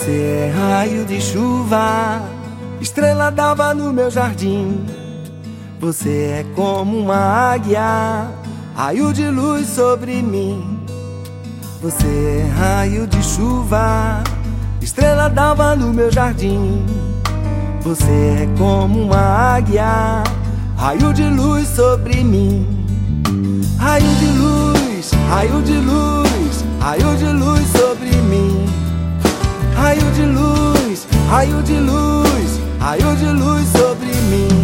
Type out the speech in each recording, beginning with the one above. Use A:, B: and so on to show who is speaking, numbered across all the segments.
A: Você é raio de chuva, estrela d'alva no meu jardim. Você é como uma águia, raio de luz sobre mim. Você é raio de chuva, estrela d'alva no meu jardim. Você é como uma águia, raio de luz sobre mim. Raio de luz, raio de luz, raio de luz sobre mim. Raio de luz, raio de luz, raio de luz sobre mim.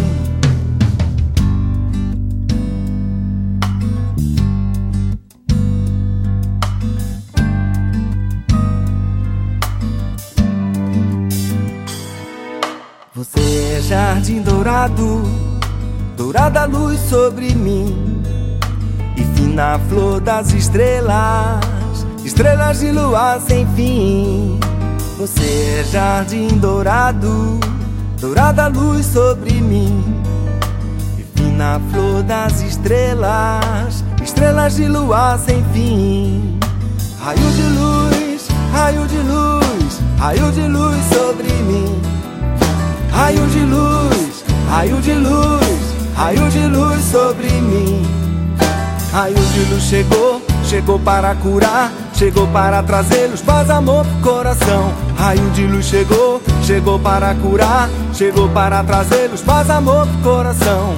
A: Você é jardim dourado, dourada luz sobre mim. E fina flor das estrelas, estrelas de luar sem fim. Você é jardim dourado, dourada luz sobre mim. E fina flor das estrelas, estrelas de luar sem fim. Raio de luz, raio de luz, raio de luz sobre mim. Raio de luz, raio de luz, raio de luz sobre mim. Raio de luz chegou, chegou para curar, chegou para trazer luz, paz, amor pro coração. Raio de luz chegou, chegou para curar, chegou para trazer luz, paz, amor pro coração.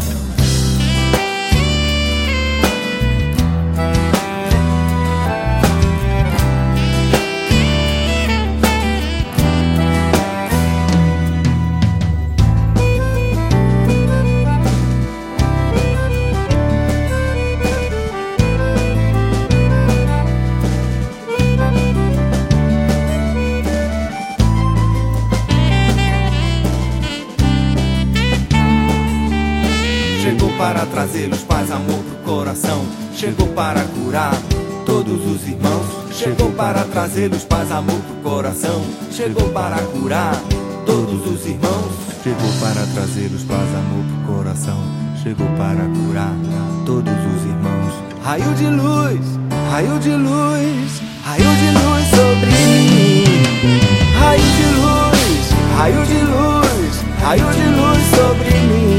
A: Chegou para trazer luz, paz, amor pro coração. Chegou para curar todos os irmãos. Chegou para trazer luz, paz, amor pro coração. Chegou para curar todos os irmãos. Chegou para trazer luz, paz, amor pro coração. Chegou para curar todos os irmãos. Raio de luz, raio de luz, raio de luz sobre mim. Raio de luz, raio de luz, raio de luz sobre mim.